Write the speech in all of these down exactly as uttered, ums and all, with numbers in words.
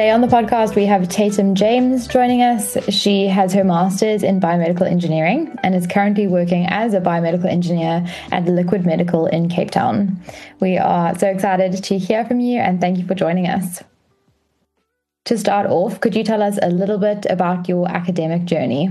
Today on the podcast, we have Tatum James joining us. She has her master's in biomedical engineering and is currently working as a biomedical engineer at Liquid Medical in Cape Town. We are so excited to hear from you and thank you for joining us. To start off, could you tell us a little bit about your academic journey?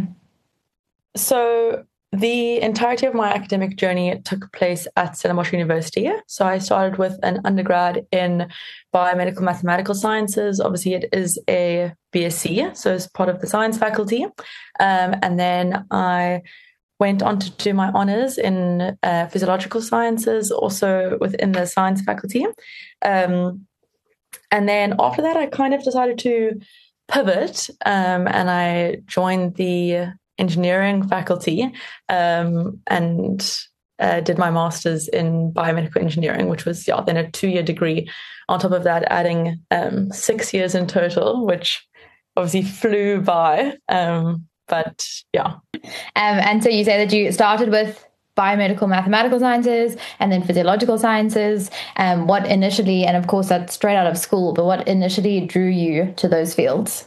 So the entirety of my academic journey took place at Stellenbosch University. So I started with an undergrad in biomedical mathematical sciences. Obviously, it is a B S c, so it's part of the science faculty. Um, and then I went on to do my honours in uh, physiological sciences, also within the science faculty. Um, and then after that, I kind of decided to pivot um, and I joined the engineering faculty um, and uh, did my master's in biomedical engineering, which was yeah, then a two-year degree. On top of that, adding um, six years in total, which obviously flew by. Um, but yeah. Um, and so you say that you started with biomedical mathematical sciences and then physiological sciences. Um, what initially, and of course that's straight out of school, but what initially drew you to those fields?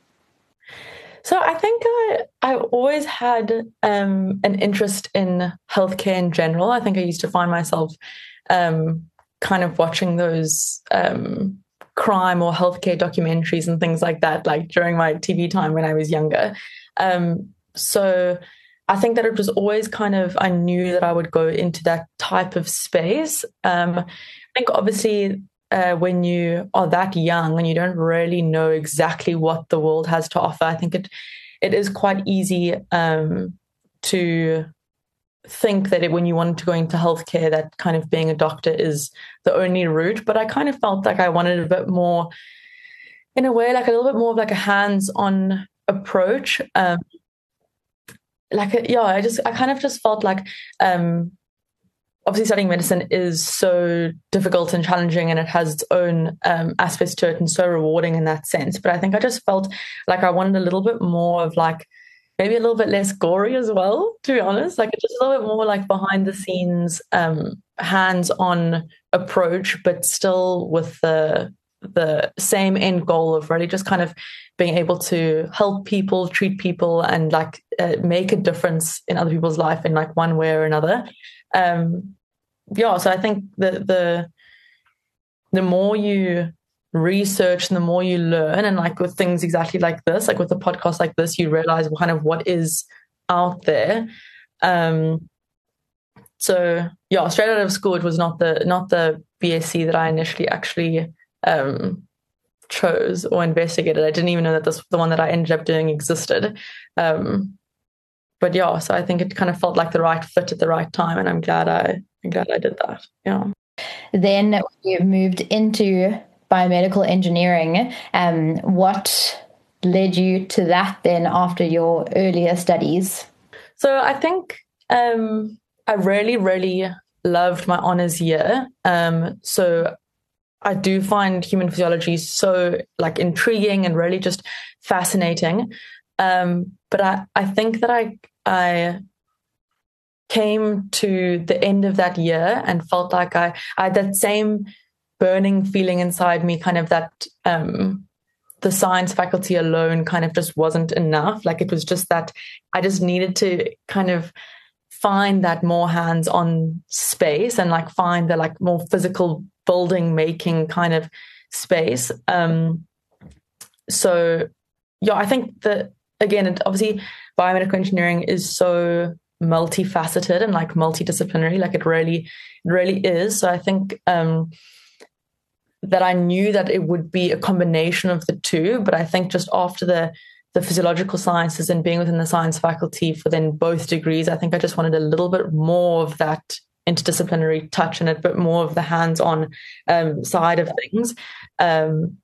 So I think I I always had um, an interest in healthcare in general. I think I used to find myself um, kind of watching those um, crime or healthcare documentaries and things like that, like during my T V time when I was younger. Um, so I think that it was always kind of, I knew that I would go into that type of space. Um, I think obviously Uh, when you are that young and you don't really know exactly what the world has to offer, I think it it is quite easy um, to think that it, when you want to go into healthcare, that kind of being a doctor is the only route. But I kind of felt like I wanted a bit more, in a way, like a little bit more of like a hands-on approach. Um, like, a, yeah, I just, I kind of just felt like, um, obviously studying medicine is so difficult and challenging and it has its own um, aspects to it and so rewarding in that sense. But I think I just felt like I wanted a little bit more of like, maybe a little bit less gory as well, to be honest, like just a little bit more like behind the scenes, um, hands-on approach, but still with the the same end goal of really just kind of being able to help people, treat people, and like uh, make a difference in other people's life in like one way or another. Um, yeah, so I think the the the more you research and the more you learn, and like with things exactly like this, like with a podcast like this, you realize kind of what is out there. Um, so yeah, straight out of school, it was not the not the B S c that I initially actually um, chose or investigated. I didn't even know that this the one that I ended up doing existed. Um, But yeah, so I think it kind of felt like the right fit at the right time, and I'm glad I, I'm glad I did that. Yeah. Then you moved into biomedical engineering. Um, what led you to that then after your earlier studies? So I think um, I really, really loved my honours year. Um, so I do find human physiology so like intriguing and really just fascinating. Um, but I, I think that I I came to the end of that year and felt like I, I had that same burning feeling inside me, kind of that um, the science faculty alone kind of just wasn't enough. Like it was just that I just needed to kind of find that more hands-on space and like find the like more physical building making kind of space. Um, so yeah, I think that again, it, obviously biomedical engineering is so multifaceted and like multidisciplinary, like it really, it really is. So I think um, that I knew that it would be a combination of the two, but I think just after the the physiological sciences and being within the science faculty for then both degrees, I think I just wanted a little bit more of that interdisciplinary touch and a bit more of the hands-on um, side of things. Um,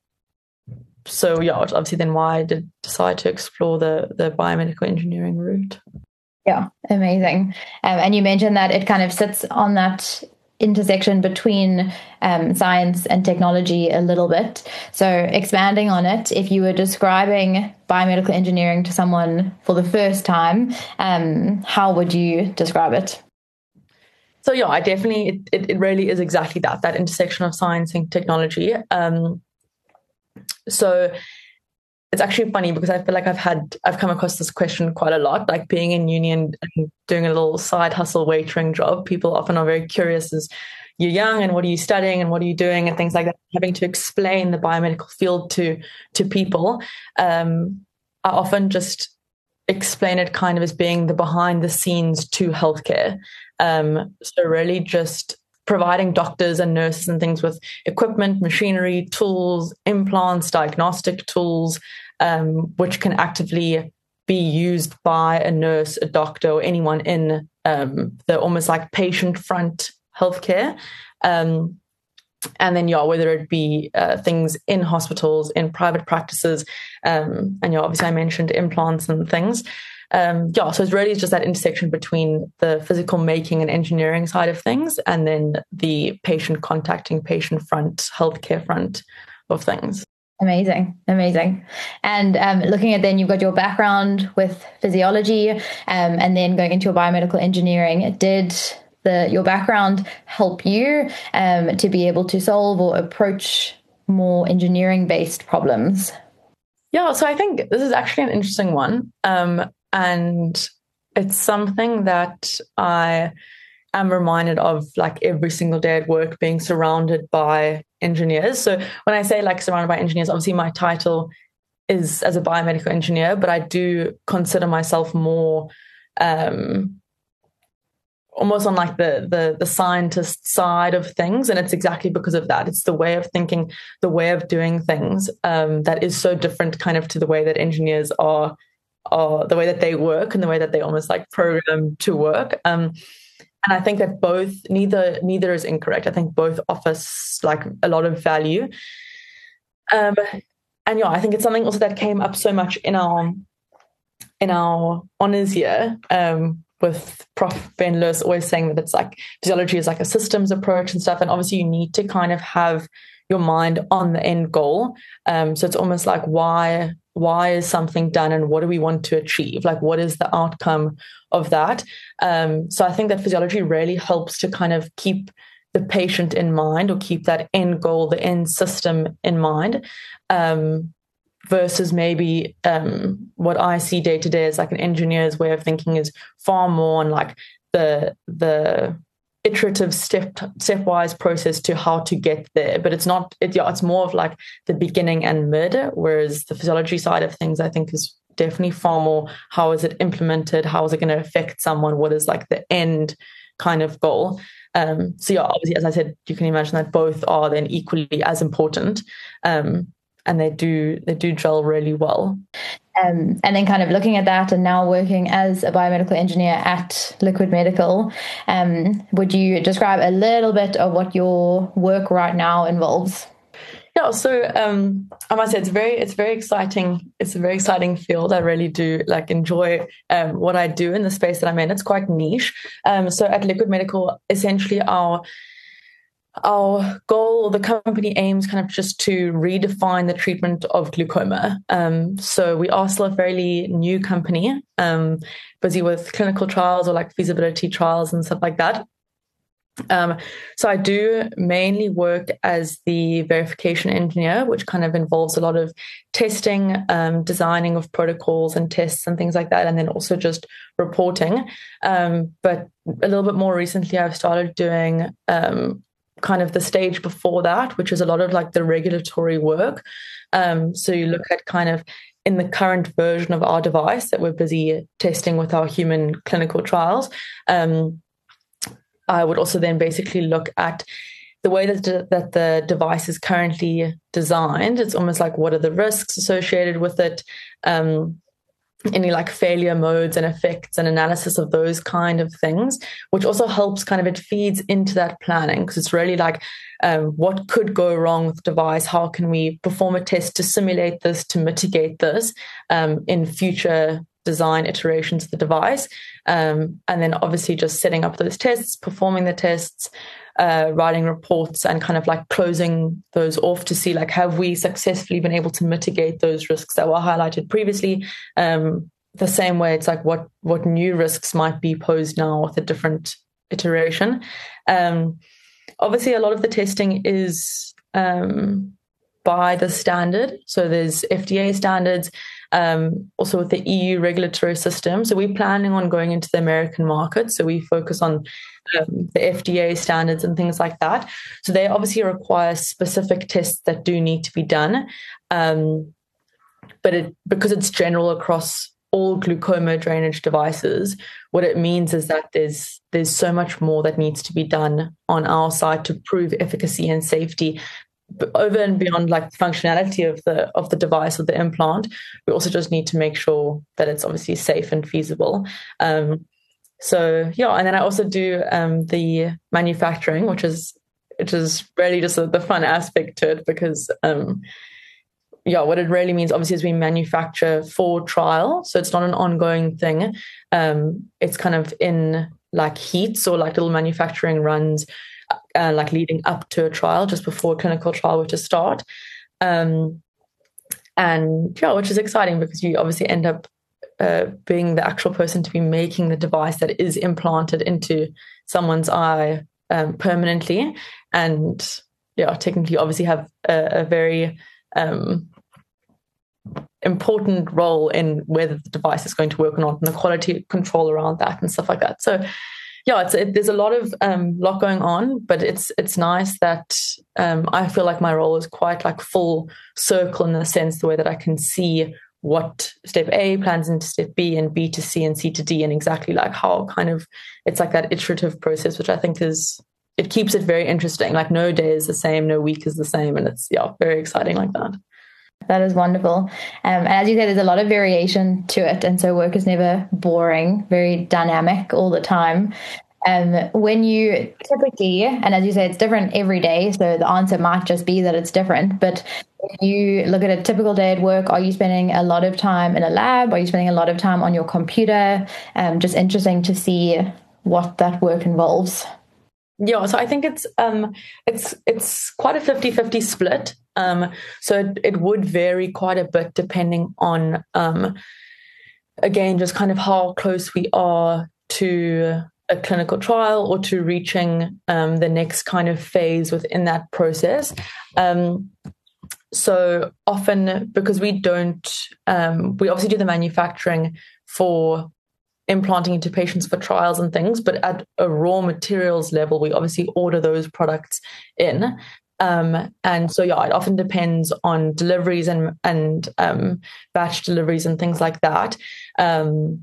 So yeah, obviously then why I did decide to explore the the biomedical engineering route. Yeah, amazing. Um, and you mentioned that it kind of sits on that intersection between um, science and technology a little bit. So expanding on it, if you were describing biomedical engineering to someone for the first time, um, how would you describe it? So yeah, I definitely, it, it, it really is exactly that, that intersection of science and technology. Um, So it's actually funny because I feel like I've had, I've come across this question quite a lot, like being in uni and, and doing a little side hustle waitering job. People often are very curious as you're young and what are you studying and what are you doing and things like that. Having to explain the biomedical field to, to people. Um, I often just explain it kind of as being the behind the scenes to healthcare. Um, so really just providing doctors and nurses and things with equipment, machinery, tools, implants, diagnostic tools, um, which can actively be used by a nurse, a doctor, or anyone in um, the almost like patient front healthcare. Um, and then, yeah, whether it be uh, things in hospitals, in private practices, um, and yeah, obviously I mentioned implants and things. Um, yeah, so it's really just that intersection between the physical making and engineering side of things, and then the patient contacting, patient front, healthcare front of things. Amazing, amazing. And um, looking at then, you've got your background with physiology, um, and then going into your biomedical engineering. Did the your background help you um, to be able to solve or approach more engineering-based problems? Yeah, so I think this is actually an interesting one. Um, And it's something that I am reminded of like every single day at work, being surrounded by engineers. So when I say like surrounded by engineers, obviously my title is as a biomedical engineer, but I do consider myself more um, almost on like the, the the scientist side of things. And it's exactly because of that. It's the way of thinking, the way of doing things um, that is so different kind of to the way that engineers are or the way that they work and the way that they almost like program to work. Um, and I think that both, neither neither is incorrect. I think both offer like a lot of value. Um, and yeah, I think it's something also that came up so much in our in our honors year, um, with Professor Ben Lewis always saying that it's like physiology is like a systems approach and stuff. And obviously you need to kind of have your mind on the end goal. Um, so it's almost like why why is something done and what do we want to achieve? Like what is the outcome of that? Um, so I think that physiology really helps to kind of keep the patient in mind or keep that end goal, the end system in mind. Um, versus maybe um, what I see day to day as like an engineer's way of thinking is far more on like the the iterative step stepwise process to how to get there. But it's not it, yeah, it's more of like the beginning and mid, whereas the physiology side of things I think is definitely far more how is it implemented, how is it going to affect someone, what is like the end kind of goal. Um, so yeah, obviously as I said, you can imagine that both are then equally as important. Um, and they do they do gel really well. Um, and then kind of looking at that and now working as a biomedical engineer at Liquid Medical, um, would you describe a little bit of what your work right now involves? Yeah, so um, I must say it's very it's very exciting. It's a very exciting field. I really do like enjoy um, what I do in the space that I'm in. It's quite niche. Um, so at Liquid Medical, essentially our Our goal, the company aims kind of just to redefine the treatment of glaucoma. Um, so we are still a fairly new company, um, busy with clinical trials or like feasibility trials and stuff like that. Um, so I do mainly work as the verification engineer, which kind of involves a lot of testing, um, designing of protocols and tests and things like that, and then also just reporting. Um, but a little bit more recently, I've started doing um, kind of the stage before that, which is a lot of like the regulatory work. Um, so you look at kind of in the current version of our device that we're busy testing with our human clinical trials. Um, I would also then basically look at the way that, de- that the device is currently designed. It's almost like what are the risks associated with it, um, any like failure modes and effects and analysis of those kind of things, which also helps kind of it feeds into that planning because it's really like um, what could go wrong with the device? How can we perform a test to simulate this, to mitigate this um, in future design iterations of the device? Um, and then obviously just setting up those tests, performing the tests, uh, writing reports and kind of like closing those off to see like, have we successfully been able to mitigate those risks that were highlighted previously? Um, the same way it's like what, what new risks might be posed now with a different iteration. Um, obviously a lot of the testing is um, by the standard. So there's F D A standards, um, also with the E U regulatory system. So we're planning on going into the American market. So we focus on um, the F D A standards and things like that. So they obviously require specific tests that do need to be done. Um, but it, because it's general across all glaucoma drainage devices, what it means is that there's there's so much more that needs to be done on our side to prove efficacy and safety over and beyond like the functionality of the of the device or the implant. We also just need to make sure that it's obviously safe and feasible. Um, so yeah, and then I also do um, the manufacturing, which is which is really just a, the fun aspect to it, because um, yeah, what it really means obviously is we manufacture for trial. So it's not an ongoing thing. Um, it's kind of in like heats or like little manufacturing runs, uh, like leading up to a trial, just before a clinical trial were to start. Um, and yeah, which is exciting because you obviously end up uh, being the actual person to be making the device that is implanted into someone's eye um, permanently. And yeah, technically obviously have a, a very um, important role in whether the device is going to work or not, and the quality control around that and stuff like that. So yeah, it's it, there's a lot of um lot going on, but it's it's nice that um I feel like my role is quite like full circle, in the sense the way that I can see what step A plans into step B and B to C and C to D, and exactly like how kind of it's like that iterative process, which I think is it keeps it very interesting. Like no day is the same, no week is the same, and it's yeah very exciting like that. That is wonderful. Um, and as you said, there's a lot of variation to it. And so work is never boring, very dynamic all the time. Um, when you typically, and as you say, it's different every day. So the answer might just be that it's different. But if you look at a typical day at work, are you spending a lot of time in a lab? Are you spending a lot of time on your computer? Um, just interesting to see what that work involves. Yeah, so I think it's um, it's it's quite a fifty-fifty split. Um, so it, it would vary quite a bit depending on, um, again, just kind of how close we are to a clinical trial or to reaching um, the next kind of phase within that process. Um, so often, because we don't, um, we obviously do the manufacturing for implanting into patients for trials and things, but at a raw materials level, we obviously order those products in. Um, and so, yeah, it often depends on deliveries and and um, batch deliveries and things like that. Um,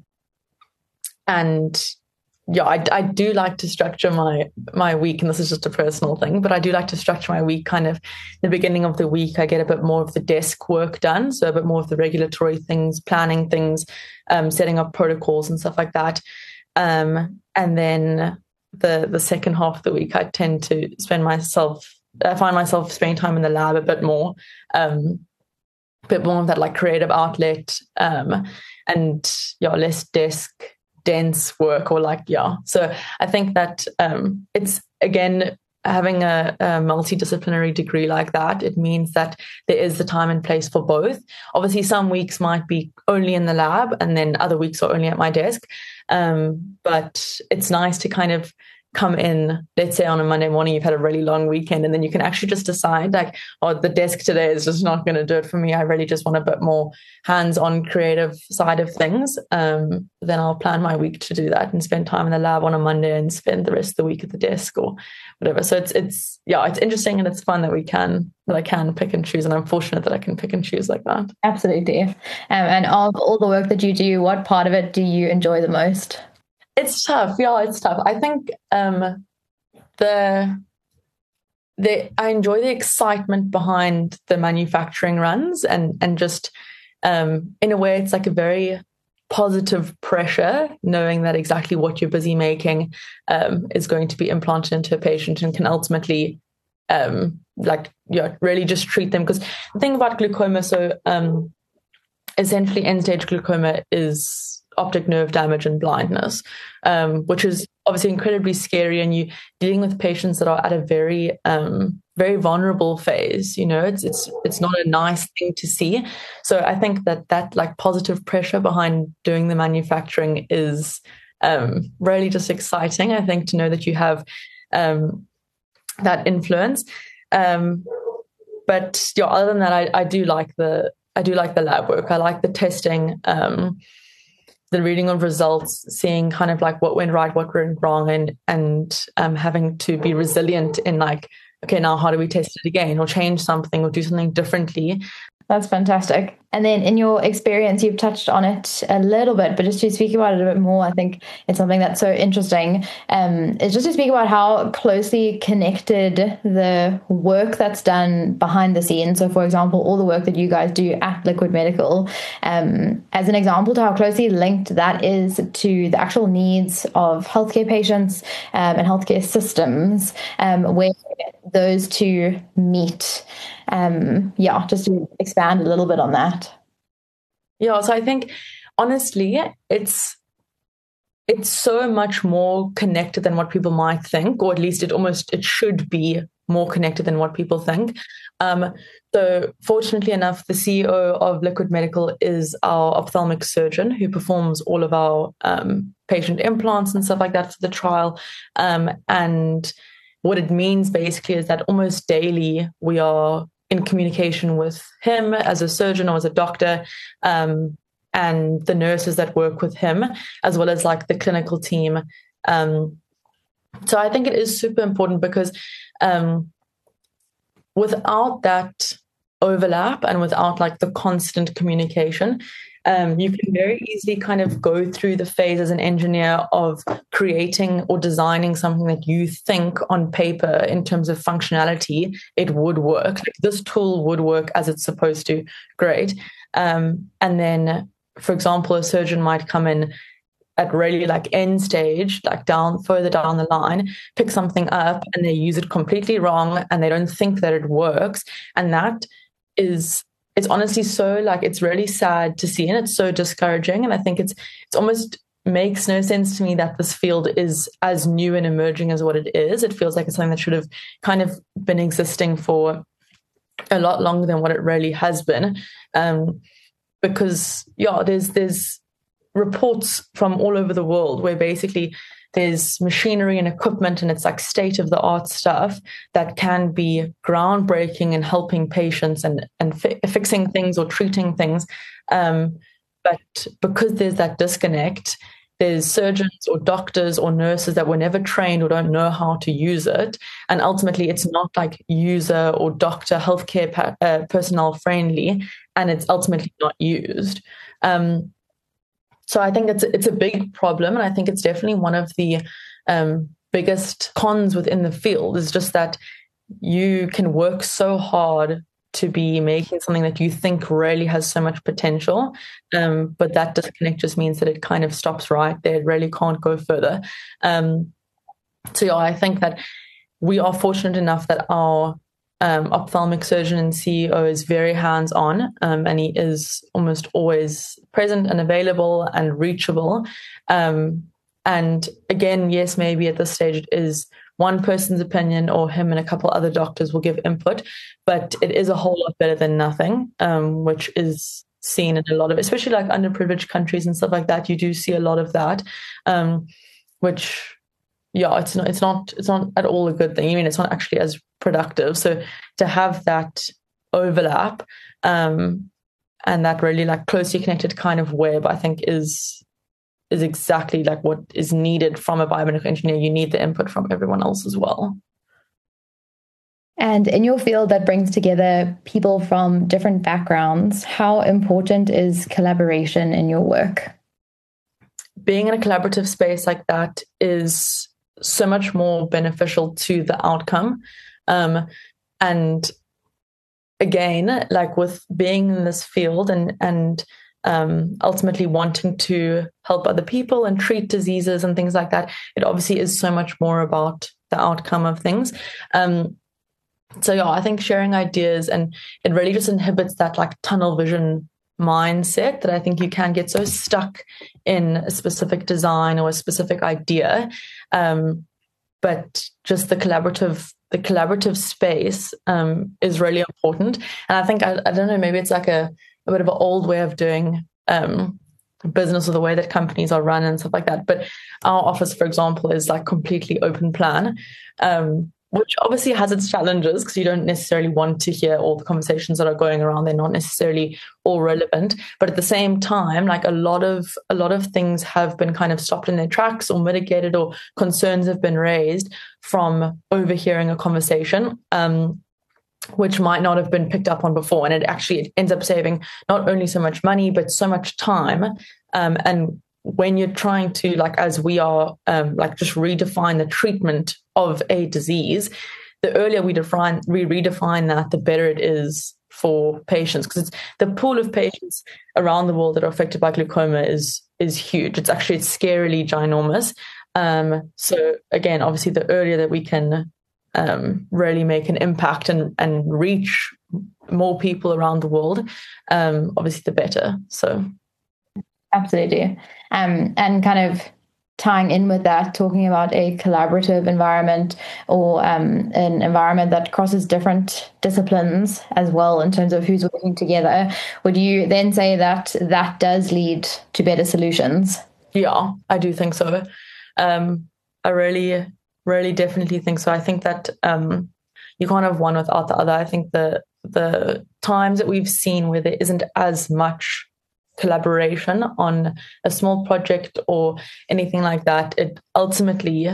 and yeah, I, I do like to structure my my week, and this is just a personal thing, but I do like to structure my week kind of the beginning of the week. I get a bit more of the desk work done, so a bit more of the regulatory things, planning things, um, setting up protocols and stuff like that. Um, and then the the second half of the week, I tend to spend myself, I find myself spending time in the lab a bit more, um, a bit more of that like creative outlet, um, and yeah, less desk dense work or like, yeah. So I think that um, it's, again, having a, a multidisciplinary degree like that, it means that there is the time and place for both. Obviously, some weeks might be only in the lab and then other weeks are only at my desk. Um, but it's nice to kind of come in, let's say on a Monday morning, you've had a really long weekend, and then you can actually just decide like, oh, the desk today is just not going to do it for me. I really just want a bit more hands-on creative side of things. Um, then I'll plan my week to do that and spend time in the lab on a Monday and spend the rest of the week at the desk or whatever. So it's, it's, yeah, it's interesting and it's fun that we can, that I can pick and choose. And I'm fortunate that I can pick and choose like that. Absolutely. Um, and of all the work that you do, what part of it do you enjoy the most? It's tough. Yeah, it's tough. I think um, the the I enjoy the excitement behind the manufacturing runs, and and just um, in a way, it's like a very positive pressure, knowing that exactly what you're busy making um, is going to be implanted into a patient and can ultimately um, like yeah really just treat them. Because the thing about glaucoma, so um, essentially end stage glaucoma is optic nerve damage and blindness, um, which is obviously incredibly scary. And you're dealing with patients that are at a very, um, very vulnerable phase. You know, it's it's it's not a nice thing to see. So I think that that like positive pressure behind doing the manufacturing is um, really just exciting. I think, to know that you have um, that influence. Um, but yeah, other than that, I, I do like the I do like the lab work. I like the testing, um, the reading of results, seeing kind of like what went right, what went wrong, and and um, having to be resilient in like, okay, now how do we test it again, or change something, or do something differently. That's fantastic. And then in your experience, you've touched on it a little bit, but just to speak about it a bit more, I think it's something that's so interesting. Um, is just to speak about how closely connected the work that's done behind the scenes. So, for example, all the work that you guys do at Liquid Medical, um, as an example to how closely linked that is to the actual needs of healthcare patients um, and healthcare systems, um, where those two meet. Um, yeah, just to expand a little bit on that. Yeah, so I think honestly, it's it's so much more connected than what people might think, or at least it almost it should be more connected than what people think. Um, so fortunately enough, the C E O of Liquid Medical is our ophthalmic surgeon who performs all of our um, patient implants and stuff like that for the trial. Um, and what it means basically is that almost daily we are in communication with him as a surgeon or as a doctor, um, and the nurses that work with him, as well as like the clinical team. Um, so I think it is super important because um, without that overlap and without like the constant communication, Um, you can very easily kind of go through the phase as an engineer of creating or designing something that you think on paper in terms of functionality, it would work. Like this tool would work as it's supposed to. Great. Um, and then, for example, a surgeon might come in at really like end stage, like down further down the line, pick something up and they use it completely wrong and they don't think that it works. And that is It's honestly so like it's really sad to see, and it's so discouraging. And I think it's it's almost makes no sense to me that this field is as new and emerging as what it is. It feels like it's something that should have kind of been existing for a lot longer than what it really has been. Um, because yeah, there's there's reports from all over the world where basically there's machinery and equipment and it's like state of the art stuff that can be groundbreaking in helping patients and, and fi- fixing things or treating things. Um, but because there's that disconnect, there's surgeons or doctors or nurses that were never trained or don't know how to use it. And ultimately it's not like user or doctor healthcare pa- uh, personnel friendly, and it's ultimately not used. Um, So I think it's it's a big problem, and I think it's definitely one of the um, biggest cons within the field is just that you can work so hard to be making something that you think really has so much potential, um, but that disconnect just means that it kind of stops right there. It really can't go further. Um, so yeah, I think that we are fortunate enough that our Um, ophthalmic surgeon and C E O is very hands-on, um, and he is almost always present and available and reachable. Um, and again, yes, maybe at this stage it is one person's opinion, or him and a couple other doctors will give input, but it is a whole lot better than nothing, um, which is seen in a lot of, especially like underprivileged countries and stuff like that. You do see a lot of that, um, which yeah, it's not, it's not, it's not at all a good thing. I mean, it's not actually as productive. So to have that overlap um, and that really like closely connected kind of web, I think is is exactly like what is needed from a biomedical engineer. You need the input from everyone else as well. And in your field that brings together people from different backgrounds, how important is collaboration in your work? Being in a collaborative space like that is so much more beneficial to the outcome. Um, and again, like with being in this field and, and um, ultimately wanting to help other people and treat diseases and things like that, it obviously is so much more about the outcome of things. Um, so yeah, I think sharing ideas, and it really just inhibits that like tunnel vision mindset that I think you can get so stuck in a specific design or a specific idea. Um, but just the collaborative, the collaborative space um, is really important. And I think, I, I don't know, maybe it's like a, a bit of an old way of doing um, business or the way that companies are run and stuff like that. But our office, for example, is like completely open plan. Um, which obviously has its challenges because you don't necessarily want to hear all the conversations that are going around. They're not necessarily all relevant, but at the same time, like a lot of a lot of things have been kind of stopped in their tracks or mitigated, or concerns have been raised from overhearing a conversation, um, which might not have been picked up on before. And it actually it ends up saving not only so much money, but so much time. Um, and when you're trying to, like, as we are, um, like just redefine the treatment of a disease, the earlier we define, we redefine that, the better it is for patients, because it's the pool of patients around the world that are affected by glaucoma is is huge. It's actually it's scarily ginormous. Um, so again, obviously, the earlier that we can um, really make an impact and and reach more people around the world, um, obviously, the better. So. Absolutely. Um, and kind of tying in with that, talking about a collaborative environment, or um, an environment that crosses different disciplines as well in terms of who's working together, would you then say that that does lead to better solutions? Yeah, I do think so. Um, I really, really definitely think so. I think that um, you can't have one without the other. I think the the times that we've seen where there isn't as much collaboration on a small project or anything like that, it ultimately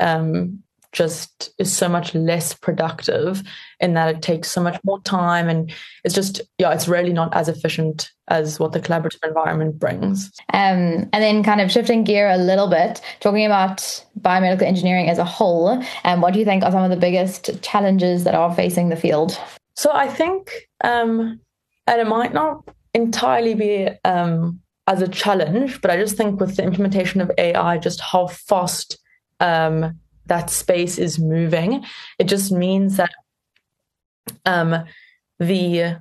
um, just is so much less productive in that it takes so much more time, and it's just, yeah, it's really not as efficient as what the collaborative environment brings. Um, and then kind of shifting gear a little bit, talking about biomedical engineering as a whole, and um, what do you think are some of the biggest challenges that are facing the field? So I think, um, and it might not entirely be um, as a challenge, but I just think with the implementation of A I, just how fast um, that space is moving, it just means that um, the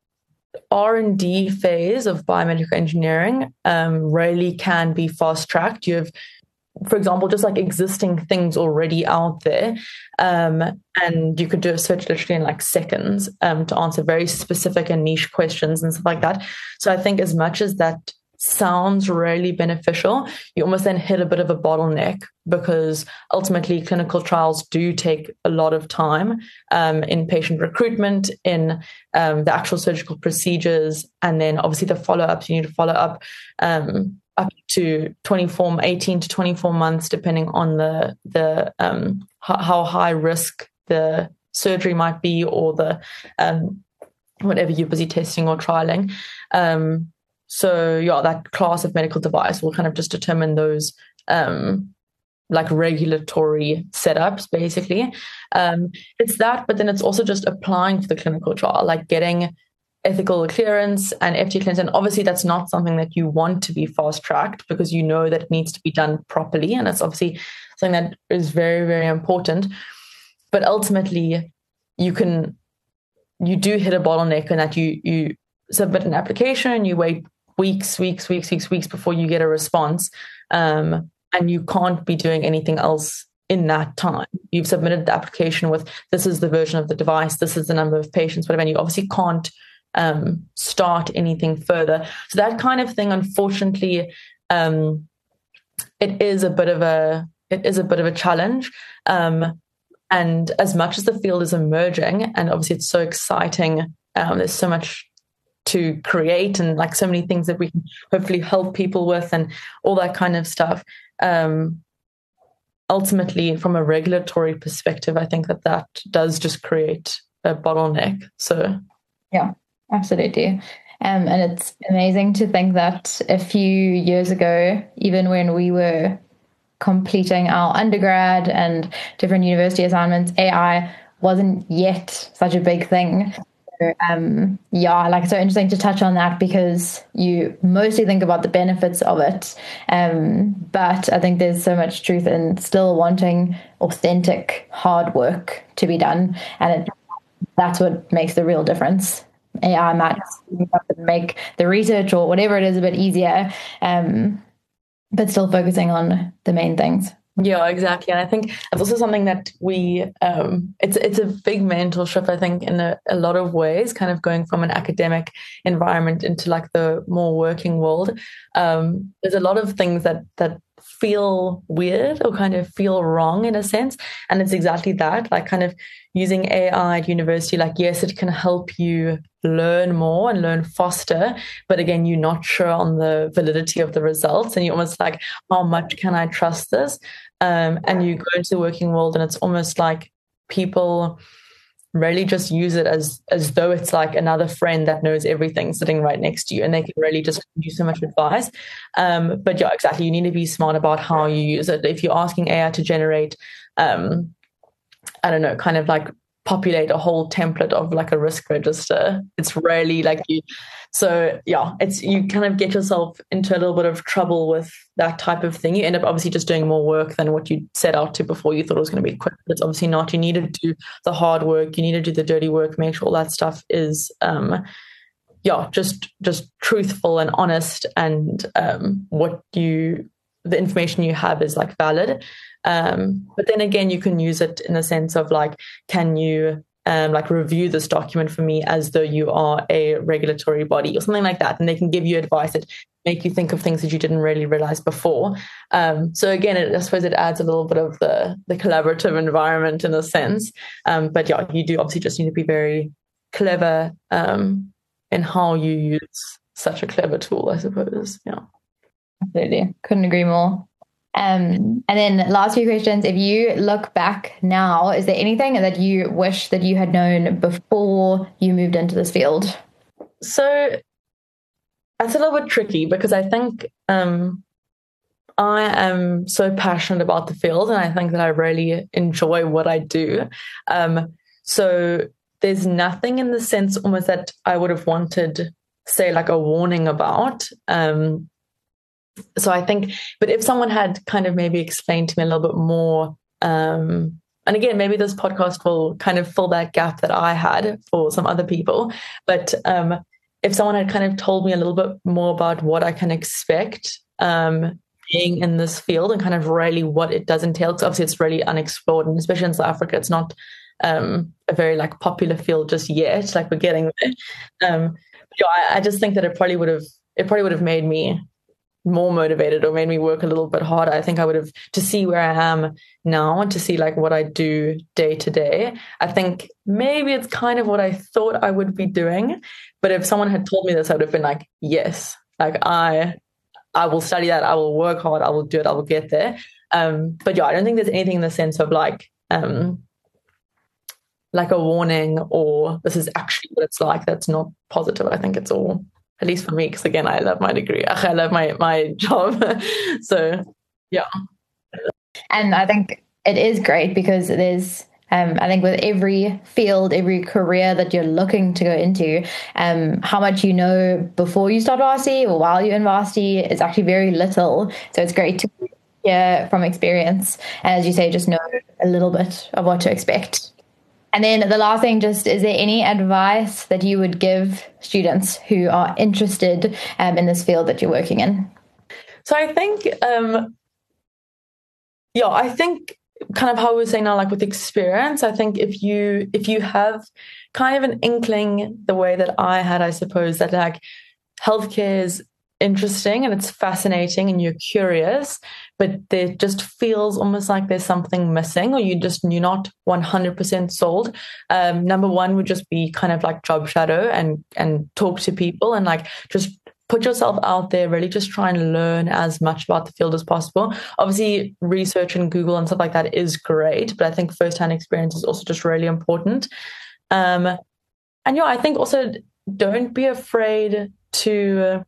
R and D phase of biomedical engineering um, really can be fast-tracked. You have, for example, just like existing things already out there, um, and you could do a search literally in like seconds um, to answer very specific and niche questions and stuff like that. So I think as much as that sounds really beneficial, you almost then hit a bit of a bottleneck, because ultimately clinical trials do take a lot of time um, in patient recruitment, in um, the actual surgical procedures, and then obviously the follow-ups. You need to follow up um, up to twenty-four, eighteen to twenty-four months, depending on the the um, how high risk the surgery might be, or the um, whatever you're busy testing or trialing. Um, so yeah, that class of medical device will kind of just determine those um, like regulatory setups, basically. Um, it's that, but then it's also just applying for the clinical trial, like getting ethical clearance and F D A clearance. And obviously that's not something that you want to be fast tracked, because you know that it needs to be done properly. And it's obviously something that is very, very important. But ultimately you can, you do hit a bottleneck in that you, you submit an application, you wait weeks, weeks, weeks, weeks, weeks before you get a response. Um, and you can't be doing anything else in that time. You've submitted the application with, this is the version of the device, this is the number of patients, whatever, and you obviously can't Um, start anything further. So that kind of thing, unfortunately, um, it is a bit of a it is a bit of a challenge. Um, and as much as the field is emerging, and obviously it's so exciting, um, there's so much to create, and like so many things that we can hopefully help people with, and all that kind of stuff. Um, ultimately, from a regulatory perspective, I think that that does just create a bottleneck. So, yeah. Absolutely. Um, and it's amazing to think that a few years ago, even when we were completing our undergrad and different university assignments, A I wasn't yet such a big thing. So, um, yeah, like, so interesting to touch on that, because you mostly think about the benefits of it. Um, but I think there's so much truth in still wanting authentic hard work to be done. And it, that's what makes the real difference. A I might make the research or whatever it is a bit easier, um, but still focusing on the main things. Yeah, exactly. And I think that's also something that we, um, it's it's a big mental shift, I think, in a, a lot of ways, kind of going from an academic environment into like the more working world. Um, there's a lot of things that that feel weird or kind of feel wrong in a sense. And it's exactly that, like kind of using A I at university, like, yes, it can help you learn more and learn faster. But again, you're not sure on the validity of the results. And you're almost like, how much can I trust this? Um, and you go into the working world and it's almost like people really just use it as as though it's like another friend that knows everything sitting right next to you, and they can really just give you so much advice. Um, but yeah, exactly. You need to be smart about how you use it. If you're asking A I to generate, um, I don't know, kind of like populate a whole template of like a risk register, it's really like you. So yeah, it's you kind of get yourself into a little bit of trouble with that type of thing. You end up obviously just doing more work than what you set out to before. You thought it was going to be quick, but it's obviously not. You need to do the hard work. You need to do the dirty work. Make sure all that stuff is, um, yeah, just just truthful and honest, and um, what you the information you have is like valid. Um, but then again, you can use it in the sense of like, can you um, like review this document for me as though you are a regulatory body or something like that, and they can give you advice that make you think of things that you didn't really realize before. Um, so again, it, I suppose it adds a little bit of the the collaborative environment in a sense. Um, but yeah, you do obviously just need to be very clever um, in how you use such a clever tool, I suppose. Yeah, absolutely, couldn't agree more. Um, and then last few questions, if you look back now, is there anything that you wish that you had known before you moved into this field? So that's a little bit tricky because I think um, I am so passionate about the field, and I think that I really enjoy what I do. Um, so there's nothing in the sense almost that I would have wanted, say, like a warning about. Um, So I think, but if someone had kind of maybe explained to me a little bit more, um, and again, maybe this podcast will kind of fill that gap that I had for some other people. But um, if someone had kind of told me a little bit more about what I can expect um, being in this field and kind of really what it does entail, because obviously it's really unexplored, and especially in South Africa, it's not um, a very like popular field just yet. Like we're getting there. Um, but, yeah, I, I just think that it probably would have, it probably would have made me more motivated or made me work a little bit harder. I think I would have, to see where I am now and to see like what I do day to day. I think maybe it's kind of what I thought I would be doing. But if someone had told me this, I would have been like, yes, like I, I will study that. I will work hard. I will do it. I will get there. Um, but yeah, I don't think there's anything in the sense of like, um, like a warning or this is actually what it's like. That's not positive. I think it's all, at least for me, because again, I love my degree. I love my, my job. So, yeah. And I think it is great because there's, um, I think with every field, every career that you're looking to go into, um, how much you know before you start varsity or while you're in varsity is actually very little. So it's great to hear from experience. And as you say, just know a little bit of what to expect. And then the last thing, just, is there any advice that you would give students who are interested um, in this field that you're working in? So I think, um, yeah, I think kind of how we were saying now, like with experience, I think if you if you have kind of an inkling the way that I had, I suppose, that like healthcare is interesting and it's fascinating and you're curious, but there just feels almost like there's something missing, or you just you're not one hundred percent sold. Um, number one would just be kind of like job shadow and and talk to people and like just put yourself out there, really just try and learn as much about the field as possible. Obviously, research and Google and stuff like that is great, but I think firsthand experience is also just really important. Um, and yeah, I think also don't be afraid to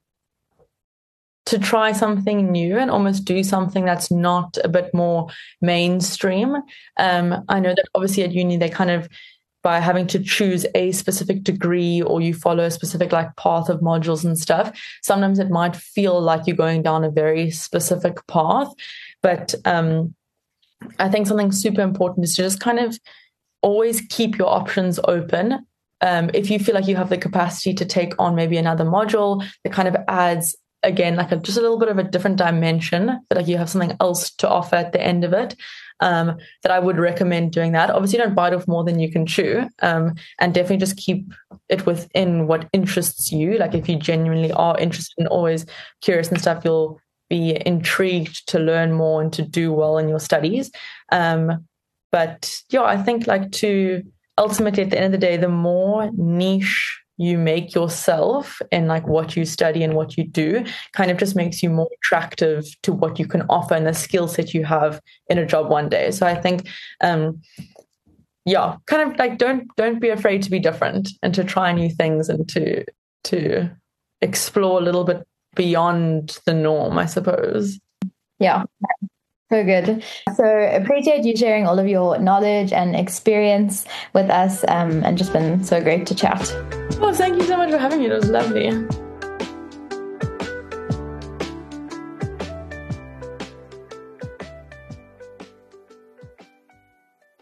to try something new and almost do something that's not a bit more mainstream. Um, I know that obviously at uni, they kind of, by having to choose a specific degree or you follow a specific like path of modules and stuff, sometimes it might feel like you're going down a very specific path. But um, I think something super important is to just kind of always keep your options open. Um, if you feel like you have the capacity to take on maybe another module that kind of adds, again, like a, just a little bit of a different dimension, that like you have something else to offer at the end of it, um, that I would recommend doing that. Obviously, don't bite off more than you can chew, um, and definitely just keep it within what interests you. Like if you genuinely are interested and always curious and stuff, you'll be intrigued to learn more and to do well in your studies. Um, but yeah, I think like to ultimately at the end of the day, the more niche you make yourself in like what you study and what you do kind of just makes you more attractive to what you can offer and the skill set you have in a job one day. So I think, um, yeah, kind of like don't don't be afraid to be different and to try new things and to to explore a little bit beyond the norm, I suppose. Yeah. So good. So appreciate you sharing all of your knowledge and experience with us, um, and just been so great to chat. Well, thank you so much for having me. It was lovely.